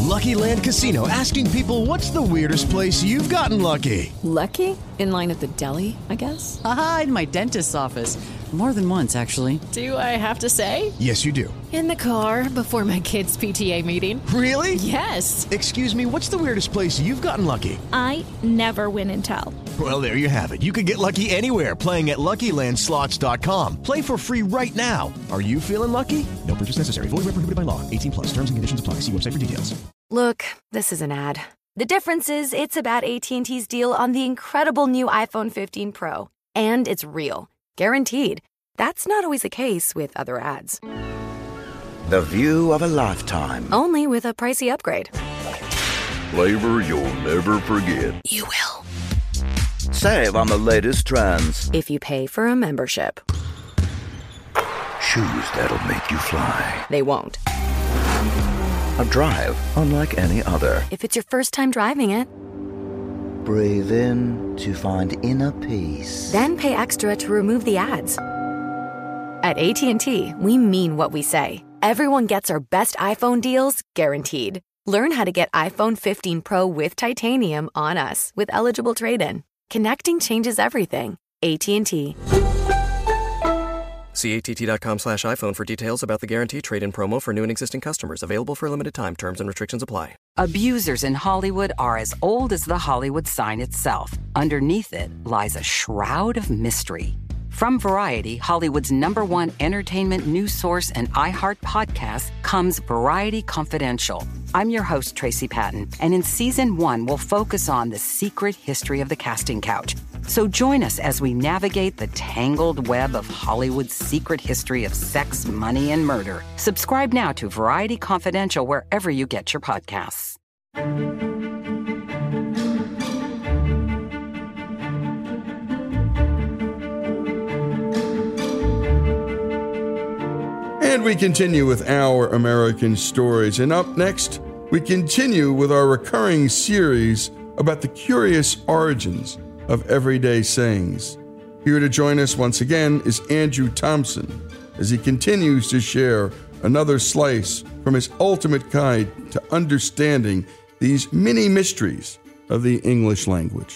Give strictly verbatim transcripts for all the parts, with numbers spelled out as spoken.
Lucky Land Casino, asking people, what's the weirdest place you've gotten lucky? Lucky? In line at the deli, I guess? Aha, in my dentist's office. More than once, actually. Do I have to say? Yes, you do. In the car before my kids' P T A meeting. Really? Yes. Excuse me, what's the weirdest place you've gotten lucky? I never win and tell. Well, there you have it. You can get lucky anywhere, playing at Lucky Land Slots dot com. Play for free right now. Are you feeling lucky? No purchase necessary. Void where prohibited by law. eighteen plus. Terms and conditions apply. See website for details. Look, this is an ad. The difference is it's about A T and T's deal on the incredible new iPhone fifteen Pro. And it's real. Guaranteed. That's not always the case with other ads. The view of a lifetime. Only with a pricey upgrade. Flavor you'll never forget. You will. Save on the latest trends. If you pay for a membership. Shoes that'll make you fly. They won't. A drive unlike any other. If it's your first time driving it. Breathe in to find inner peace. Then pay extra to remove the ads. At A T and T, we mean what we say. Everyone gets our best iPhone deals guaranteed. Learn how to get iPhone fifteen Pro with titanium on us with eligible trade-in. Connecting changes everything. A T and T. See A T T dot com slash iPhone for details about the guarantee trade-in promo for new and existing customers. Available for a limited time. Terms and restrictions apply. Abusers in Hollywood are as old as the Hollywood sign itself. Underneath it lies a shroud of mystery. From Variety, Hollywood's number one entertainment news source and iHeart podcast, comes Variety Confidential. I'm your host, Tracy Patton, and in season one, we'll focus on the secret history of the casting couch. So join us as we navigate the tangled web of Hollywood's secret history of sex, money, and murder. Subscribe now to Variety Confidential wherever you get your podcasts. And we continue with Our American Stories. And up next, we continue with our recurring series about the curious origins of everyday sayings. Here to join us once again is Andrew Thompson, as he continues to share another slice from his ultimate guide to understanding these mini mysteries of the English language.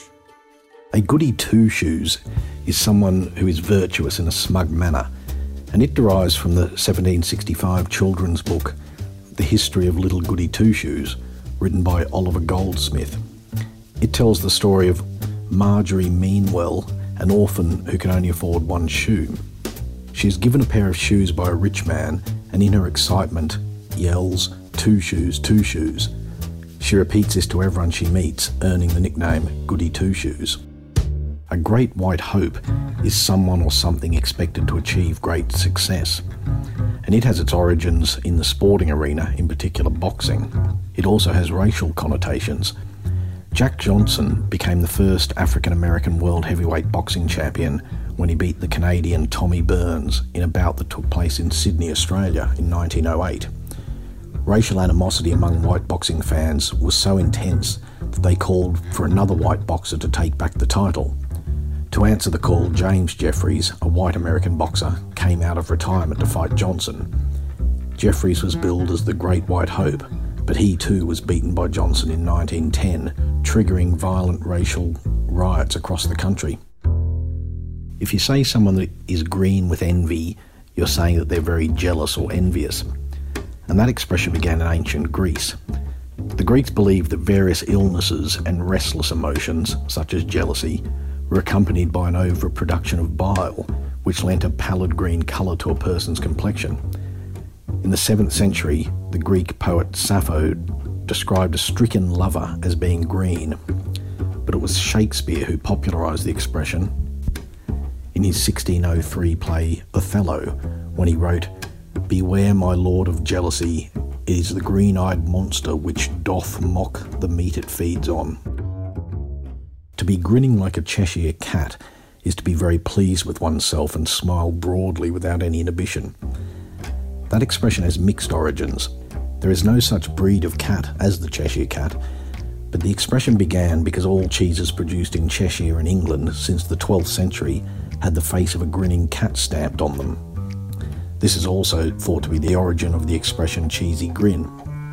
A goody two-shoes is someone who is virtuous in a smug manner, and it derives from the seventeen sixty-five children's book, The History of Little Goody Two-Shoes, written by Oliver Goldsmith. It tells the story of Marjorie Meanwell, an orphan who can only afford one shoe. She is given a pair of shoes by a rich man, and in her excitement yells, "Two shoes, two shoes." She repeats this to everyone she meets, earning the nickname Goody Two-Shoes. A great white hope is someone or something expected to achieve great success, and it has its origins in the sporting arena, in particular boxing. It also has racial connotations. Jack Johnson became the first African-American world heavyweight boxing champion when he beat the Canadian Tommy Burns in a bout that took place in Sydney, Australia in nineteen oh eight. Racial animosity among white boxing fans was so intense that they called for another white boxer to take back the title. To answer the call, James Jeffries, a white American boxer, came out of retirement to fight Johnson. Jeffries was billed as the Great White Hope, but he too was beaten by Johnson in nineteen ten, triggering violent racial riots across the country. If you say someone that is green with envy, you're saying that they're very jealous or envious. And that expression began in ancient Greece. The Greeks believed that various illnesses and restless emotions, such as jealousy, were accompanied by an overproduction of bile, which lent a pallid green colour to a person's complexion. In the seventh century, the Greek poet Sappho described a stricken lover as being green, but it was Shakespeare who popularised the expression in his sixteen oh three play Othello, when he wrote, "Beware, my lord of jealousy, it is the green-eyed monster which doth mock the meat it feeds on." To be grinning like a Cheshire cat is to be very pleased with oneself and smile broadly without any inhibition. That expression has mixed origins. There is no such breed of cat as the Cheshire cat, but the expression began because all cheeses produced in Cheshire in England since the twelfth century had the face of a grinning cat stamped on them. This is also thought to be the origin of the expression cheesy grin.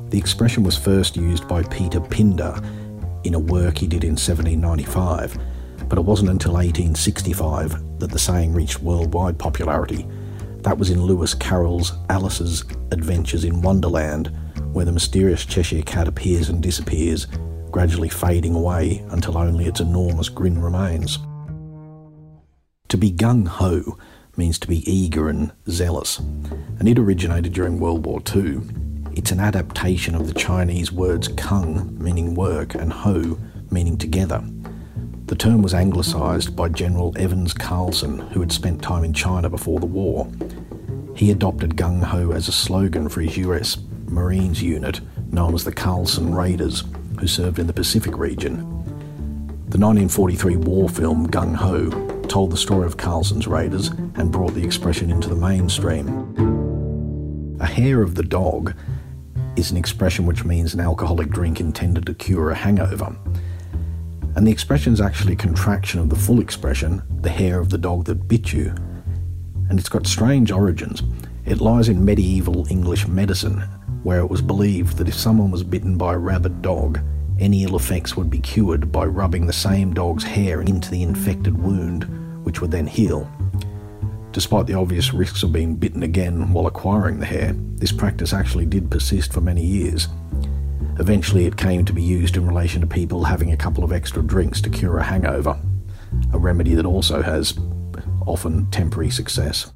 The expression was first used by Peter Pindar in a work he did in seventeen ninety-five, but it wasn't until eighteen sixty-five that the saying reached worldwide popularity. That was in Lewis Carroll's Alice's Adventures in Wonderland, where the mysterious Cheshire Cat appears and disappears, gradually fading away until only its enormous grin remains. To be gung-ho means to be eager and zealous, and it originated during World War Two. It's an adaptation of the Chinese words kung, meaning work, and ho, meaning together. The term was anglicised by General Evans Carlson, who had spent time in China before the war. He adopted gung-ho as a slogan for his U S Marines unit, known as the Carlson Raiders, who served in the Pacific region. The nineteen forty-three war film Gung-Ho told the story of Carlson's Raiders and brought the expression into the mainstream. A hair of the dog is an expression which means an alcoholic drink intended to cure a hangover. And the expression is actually a contraction of the full expression, the hair of the dog that bit you. And it's got strange origins. It lies in medieval English medicine, where it was believed that if someone was bitten by a rabid dog, any ill effects would be cured by rubbing the same dog's hair into the infected wound, which would then heal. Despite the obvious risks of being bitten again while acquiring the hair, this practice actually did persist for many years. Eventually it came to be used in relation to people having a couple of extra drinks to cure a hangover, a remedy that also has often temporary success.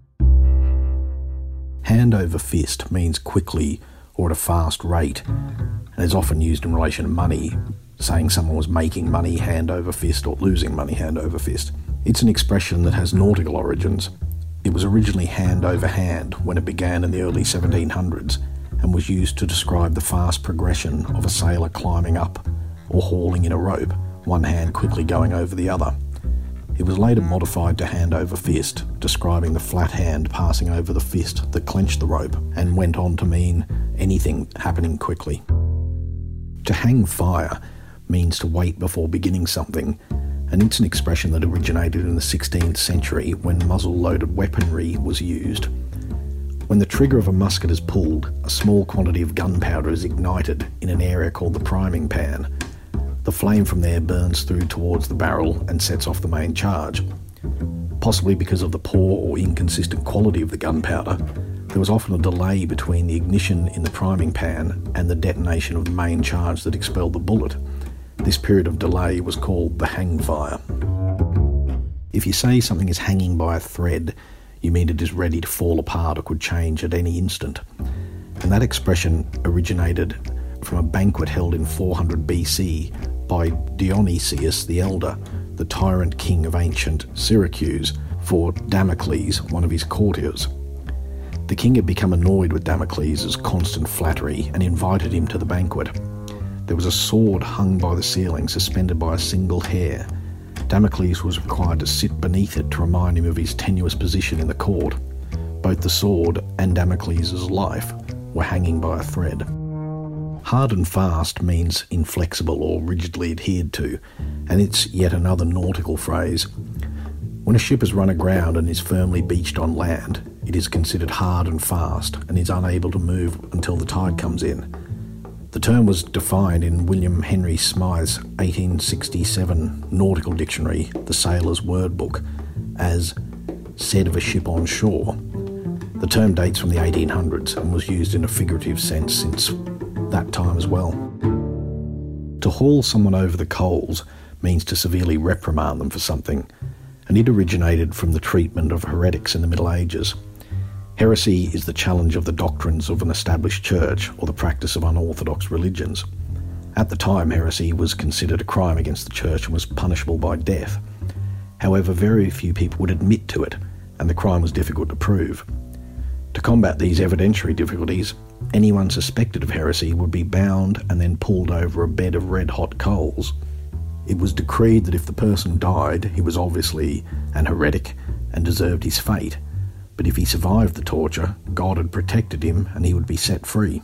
Hand over fist means quickly or at a fast rate, and is often used in relation to money, saying someone was making money hand over fist or losing money hand over fist. It's an expression that has nautical origins. It was originally hand over hand when it began in the early seventeen hundreds and was used to describe the fast progression of a sailor climbing up or hauling in a rope, one hand quickly going over the other. It was later modified to hand over fist, describing the flat hand passing over the fist that clenched the rope, and went on to mean anything happening quickly. To hang fire means to wait before beginning something, and it's an expression that originated in the sixteenth century when muzzle-loaded weaponry was used. When the trigger of a musket is pulled, a small quantity of gunpowder is ignited in an area called the priming pan. The flame from there burns through towards the barrel and sets off the main charge. Possibly because of the poor or inconsistent quality of the gunpowder, there was often a delay between the ignition in the priming pan and the detonation of the main charge that expelled the bullet. This period of delay was called the hang fire. If you say something is hanging by a thread, you mean it is ready to fall apart or could change at any instant. And that expression originated from a banquet held in four hundred B C by Dionysius the Elder, the tyrant king of ancient Syracuse, for Damocles, one of his courtiers. The king had become annoyed with Damocles' constant flattery and invited him to the banquet. There was a sword hung by the ceiling, suspended by a single hair. Damocles was required to sit beneath it to remind him of his tenuous position in the court. Both the sword and Damocles' life were hanging by a thread. Hard and fast means inflexible or rigidly adhered to, and it's yet another nautical phrase. When a ship is run aground and is firmly beached on land, it is considered hard and fast and is unable to move until the tide comes in. The term was defined in William Henry Smythe's eighteen sixty-seven Nautical Dictionary, the Sailor's Word Book, as said of a ship on shore. The term dates from the eighteen hundreds and was used in a figurative sense since that time as well. To haul someone over the coals means to severely reprimand them for something, and it originated from the treatment of heretics in the Middle Ages. Heresy is the challenge of the doctrines of an established church or the practice of unorthodox religions. At the time, heresy was considered a crime against the church and was punishable by death. However, very few people would admit to it, and the crime was difficult to prove. To combat these evidentiary difficulties, anyone suspected of heresy would be bound and then pulled over a bed of red-hot coals. It was decreed that if the person died, he was obviously an heretic and deserved his fate. But if he survived the torture, God had protected him and he would be set free.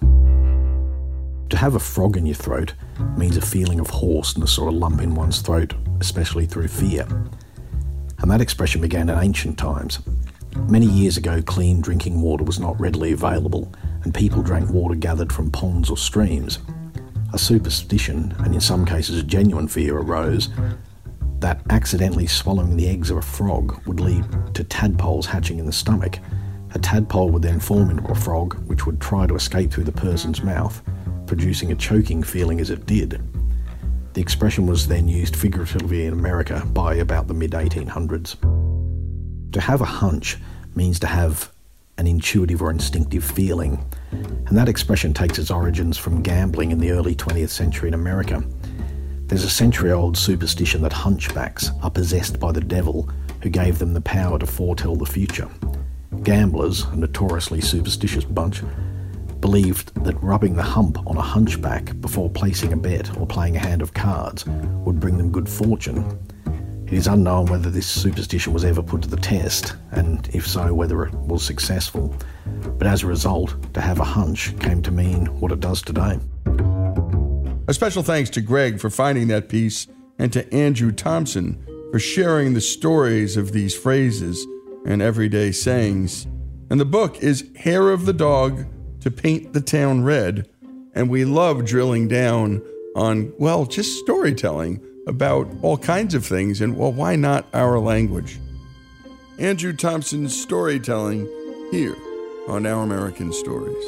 To have a frog in your throat means a feeling of hoarseness or a lump in one's throat, especially through fear. And that expression began in ancient times. Many years ago, clean drinking water was not readily available, and people drank water gathered from ponds or streams. A superstition, and in some cases a genuine fear, arose that accidentally swallowing the eggs of a frog would lead to tadpoles hatching in the stomach. A tadpole would then form into a frog, which would try to escape through the person's mouth, producing a choking feeling as it did. The expression was then used figuratively in America by about the mid eighteen hundreds. To have a hunch means to have an intuitive or instinctive feeling, and that expression takes its origins from gambling in the early twentieth century in America. There's a century-old superstition that hunchbacks are possessed by the devil who gave them the power to foretell the future. Gamblers, a notoriously superstitious bunch, believed that rubbing the hump on a hunchback before placing a bet or playing a hand of cards would bring them good fortune. It is unknown whether this superstition was ever put to the test, and if so, whether it was successful. But as a result, to have a hunch came to mean what it does today. A special thanks to Greg for finding that piece, and to Andrew Thompson for sharing the stories of these phrases and everyday sayings. And the book is Hair of the Dog to Paint the Town Red, and we love drilling down on, well, just storytelling about all kinds of things, and, well, why not our language? Andrew Thompson's storytelling here on Our American Stories.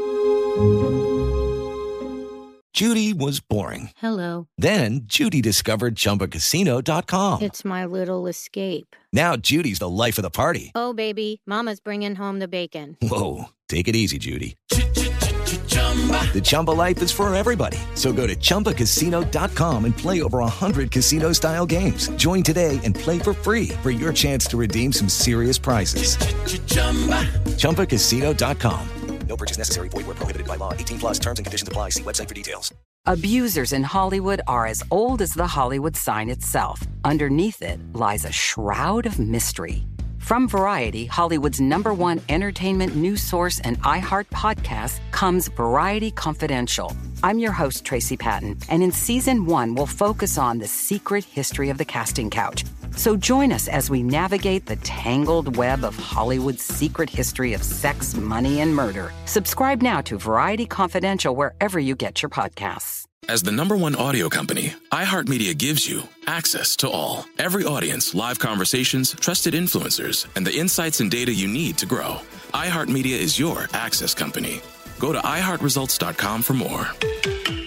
Judy was boring. Hello. Then Judy discovered Chumba Casino dot com. It's my little escape. Now Judy's the life of the party. Oh, baby, mama's bringing home the bacon. Whoa, take it easy, Judy. The Chumba life is for everybody. So go to Chumba Casino dot com and play over one hundred casino-style games. Join today and play for free for your chance to redeem some serious prizes. Chumba Casino dot com. No purchase necessary. Void where prohibited by law. eighteen plus terms and conditions apply. See website for details. Abusers in Hollywood are as old as the Hollywood sign itself. Underneath it lies a shroud of mystery. From Variety, Hollywood's number one entertainment news source and iHeart podcast, comes Variety Confidential. I'm your host, Tracy Patton, and in season one, we'll focus on the secret history of the casting couch. So join us as we navigate the tangled web of Hollywood's secret history of sex, money, and murder. Subscribe now to Variety Confidential wherever you get your podcasts. As the number one audio company, iHeartMedia gives you access to all. Every audience, live conversations, trusted influencers, and the insights and data you need to grow. iHeartMedia is your access company. Go to i heart results dot com for more.